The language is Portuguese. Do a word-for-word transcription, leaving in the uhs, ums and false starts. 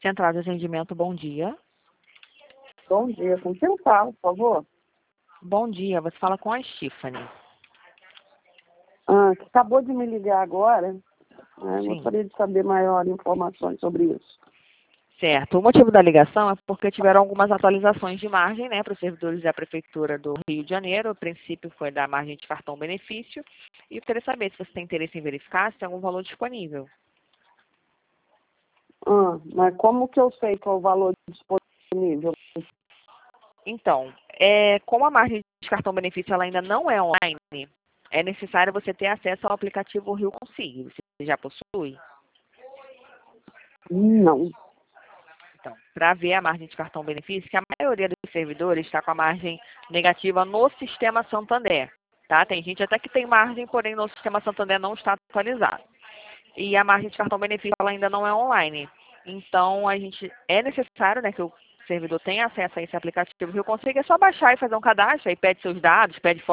Central de atendimento, bom dia. Bom dia, com quem eu falo, por favor? Bom dia, você fala com a Stephanie. Ah, que acabou de me ligar agora, né? Sim. Gostaria de saber maior informações sobre isso. Certo. O motivo da ligação é porque tiveram algumas atualizações de margem, né, para os servidores da Prefeitura do Rio de Janeiro. O princípio foi da margem de cartão benefício. E eu queria saber se você tem interesse em verificar se tem algum valor disponível. Ah, mas como que eu sei qual é o valor disponível? Então, é, como a margem de cartão benefício ela ainda não é online, é necessário você ter acesso ao aplicativo Rio Consigo. Você já possui? Não. Então, para ver a margem de cartão benefício, que a maioria dos servidores está com a margem negativa no sistema Santander. Tá? Tem gente até que tem margem, porém no sistema Santander não está atualizado. E a margem de cartão benefício ela ainda não é online. Então, a gente é necessário, né, que o servidor tenha acesso a esse aplicativo Rio Consigo. É só baixar e fazer um cadastro, aí pede seus dados, pede foto